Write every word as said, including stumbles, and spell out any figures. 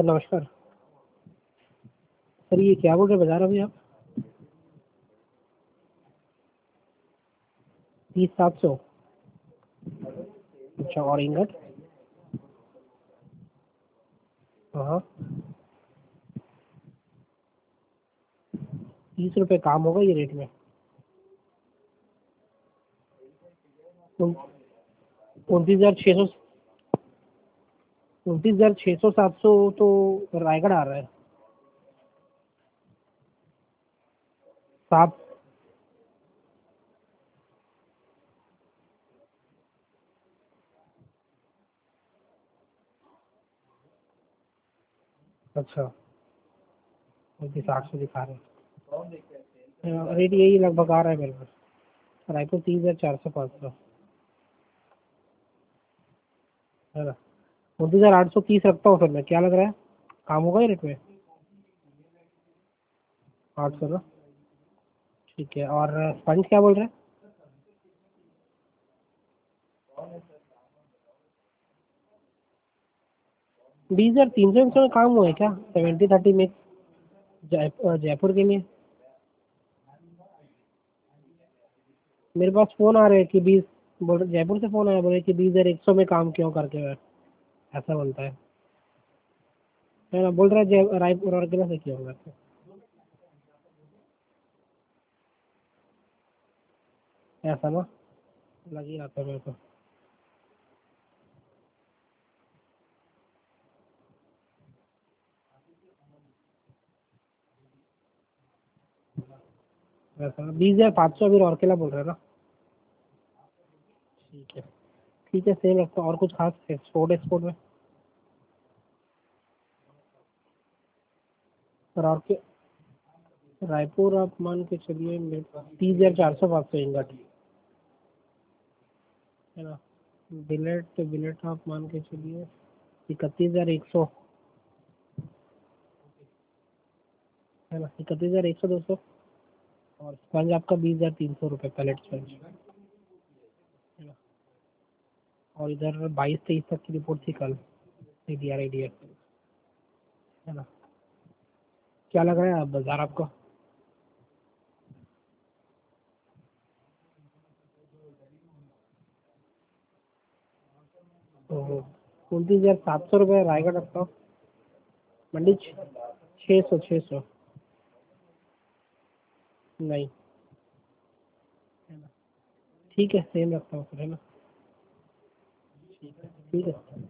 Sir नमस्कार। Sir ये क्या बोल रहे बता रहे अभी आप? तीस सात सौ। अच्छा, और इंगट? हाँ, तीस रुपये काम होगा ये रेट में? उनतीस हजार छः सौ उनतीस हजार छः सौ सात सौ तो रायगढ़ आ रहा है सात। अच्छा, उनतीस आठ सौ दिखा रहे हैं। रेट यही लगभग आ रहा है मेरे पास। रायपुर तीस हजार चार सौ पाँच सौ है ना। उनतीस हजार आठ सौ तीस रखता हूँ सर मैं, क्या लग रहा है काम होगा ये रेट में? आठ सौ ना, ठीक है। और स्पंज क्या बोल रहे हैं? बीस हजार तीन सौ में काम हुआ है क्या? सेवेंटी थर्टी में जय, जयपुर के लिए। मेरे पास फोन आ रहे हैं कि बीस, बोल रहे जयपुर से फोन आया, बोले कि बीस हजार एक सौ में काम क्यों करके हुए, ऐसा बोलता है है ना। बोल रहा है जय रायपुर और किला से किया होगा। ऐसा ना, लग ही रहा था मेरे को। ऐसा ना, बीस हजार पाँच सौ अभी राउरकेला बोल रहे हैं ना। ठीक है, ठीक है, सेम रखता हूँ। और कुछ खास एक्सपोर्ट एक्सपोर्ट में? राउरके रायपुर आप मान के चलिए मेरे पास तीस हजार चार सौ पाँच सौ इंगट है ना। बिलेट बिलेट आप मान के चलिए इकतीस हजार एक सौ है ना, इकतीस हजार एक सौ दो सौ। और स्पंज आपका बीस हजार तीन सौ रुपये पैलेट स्पंज है ना। और इधर बाईस तेईस तक की रिपोर्ट थी कल, एडीआर एडीआर है ना। क्या लग रहा है आप बाजार आपको? तो उनतीस हजार सात सौ रुपये रायगढ़ रखता हूँ। मंडी छः सौ छः सौ। नहीं, है ना, ठीक है, सेम रखता हूँ फिर, है ना। ठीक है।